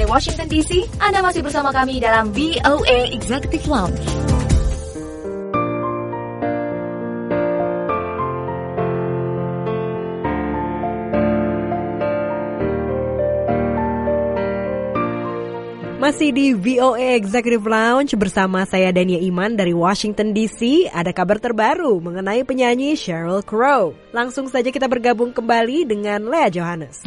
Washington DC. Anda masih bersama kami dalam VOA Executive Lounge. Masih di VOA Executive Lounge bersama saya Dania Iman dari Washington DC. Ada kabar terbaru mengenai penyanyi Sheryl Crow. Langsung saja kita bergabung kembali dengan Lea Johannes.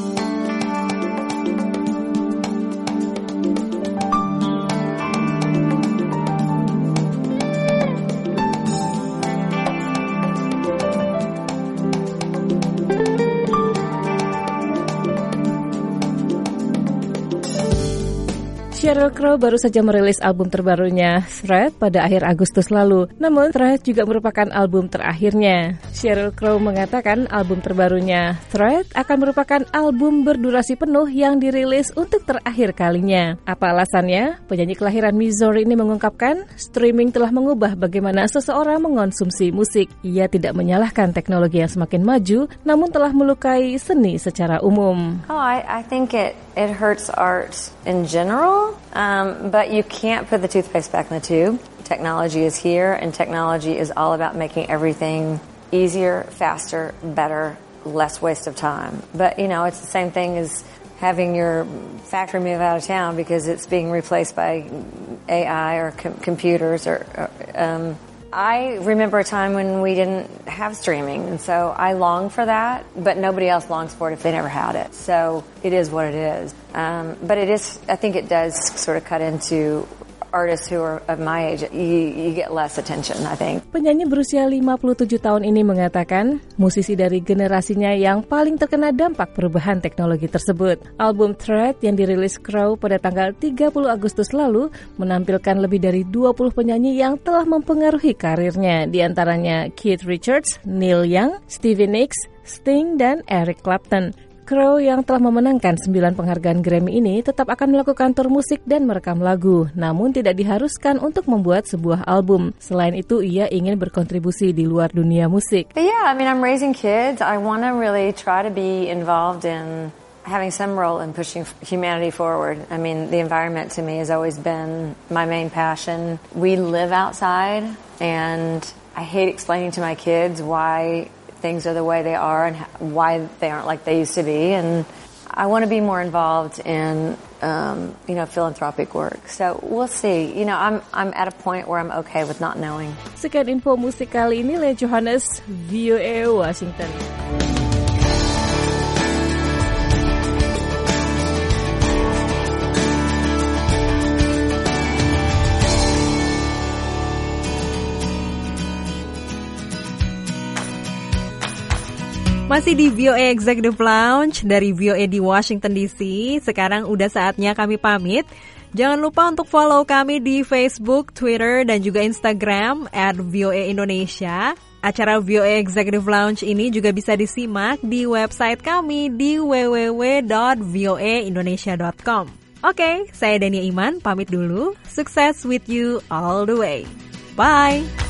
Sheryl Crow baru saja merilis album terbarunya Thread pada akhir Agustus lalu. Namun Thread juga merupakan album terakhirnya. Sheryl Crow mengatakan album terbarunya Thread akan merupakan album berdurasi penuh yang dirilis untuk terakhir kalinya. Apa alasannya? Penyanyi kelahiran Missouri ini mengungkapkan streaming telah mengubah bagaimana seseorang mengonsumsi musik. Ia tidak menyalahkan teknologi yang semakin maju, namun telah melukai seni secara umum. I think it hurts art in general, but you can't put the toothpaste back in the tube. Technology is here, and technology is all about making everything easier, faster, better, less waste of time. But, it's the same thing as having your factory move out of town because it's being replaced by AI or computers. I remember a time when we didn't have streaming, and so I long for that, but nobody else longs for it if they never had it. So it is what it is. But I think it does sort of cut into artists who are of my age. You get less attention, I think. Penyanyi berusia 57 tahun ini mengatakan, musisi dari generasinya yang paling terkena dampak perubahan teknologi tersebut. Album Thread yang dirilis Crow pada tanggal 30 Agustus lalu menampilkan lebih dari 20 penyanyi yang telah mempengaruhi karirnya, di antaranya Keith Richards, Neil Young, Stevie Nicks, Sting, dan Eric Clapton. Crow yang telah memenangkan 9 penghargaan Grammy ini tetap akan melakukan tur musik dan merekam lagu, namun tidak diharuskan untuk membuat sebuah album. Selain itu, ia ingin berkontribusi di luar dunia musik. Yeah, I'm raising kids. I want to really try to be involved in having some role in pushing humanity forward. The environment to me has always been my main passion. We live outside, and I hate explaining to my kids why things are the way they are and why they aren't like they used to be, and I want to be more involved in philanthropic work. So we'll see. I'm at a point where I'm okay with not knowing. Sekian info musik kali ini, Lea Johannes, VOA Washington. Masih di VOA Executive Lounge dari VOA di Washington DC. Sekarang udah saatnya kami pamit. Jangan lupa untuk follow kami di Facebook, Twitter, dan juga Instagram @VOA Indonesia. Acara VOA Executive Lounge ini juga bisa disimak di website kami di www.voaindonesia.com. Oke, saya Dania Iman, pamit dulu. Sukses with you all the way. Bye!